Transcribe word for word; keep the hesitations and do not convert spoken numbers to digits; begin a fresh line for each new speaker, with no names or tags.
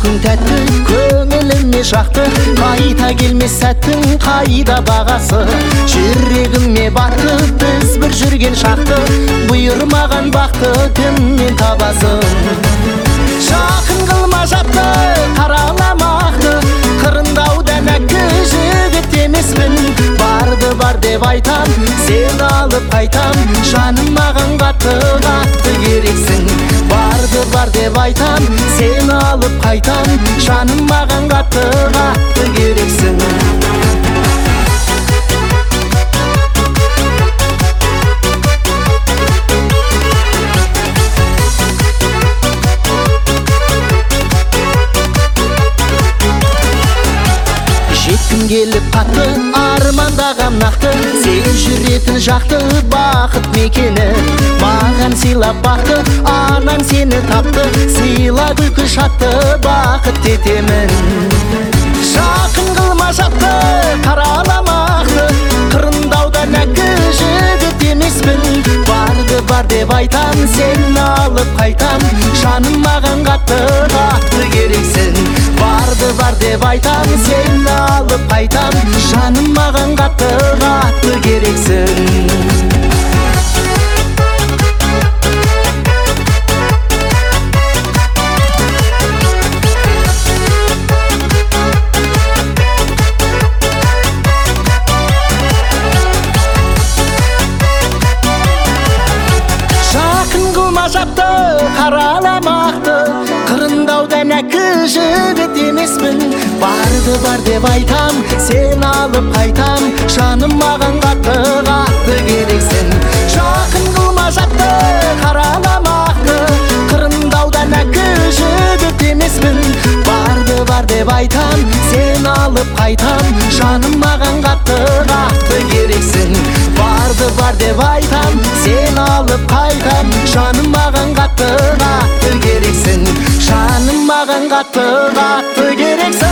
жүрегің тәтті, көңіліме шақты, қайта келмес сәттің қайда бағасы. Жүрегіме батты біз бір жүрген шақты, бұйырмаған бақты кімнен табасың. Жақын қылма жатты, қараламақты, қырындаудан әккі жігіт емеспін. Барды бар деп айтам, сен алып қайтам, жаным маған қатты қатты керексің. Барды бар деп айтам, сен алып қайтам, жаным маған қатты қатты керексің. Жеткім келіп қатты, армандағам нақты, сен жүретін жақты бақыт мекені. Маған сыйлап бақты, анаң сені тапты, сыйла күлкі шатты бақыт етемін. Жақын қылма жатты, қараламақты, қырындаудан әккі жігіт емеспін. Барды бар деп айтам, сен алып қайтам, жаным маған қатты қатты керексің. Барды бар деп айтам, сен алып қайтам, жаным маған қатты қатты керексің. Жатты, қараламақты, қырындаудан әккі жігіт емеспін. Барды бар деп айтам, сен алып қайтам, жаным маған қатты қатты керексің. Жақын қылма жатты, қараламақты, қырындаудан әккі жігіт емеспін. Барды бар деп айтам, сен алып қайтам, жаным маған қатты қатты керексің. Барды бар деп айтам, сен алып қайтам, жаным маған қатты қатты керексің. Жаным маған қатты қатты керексің.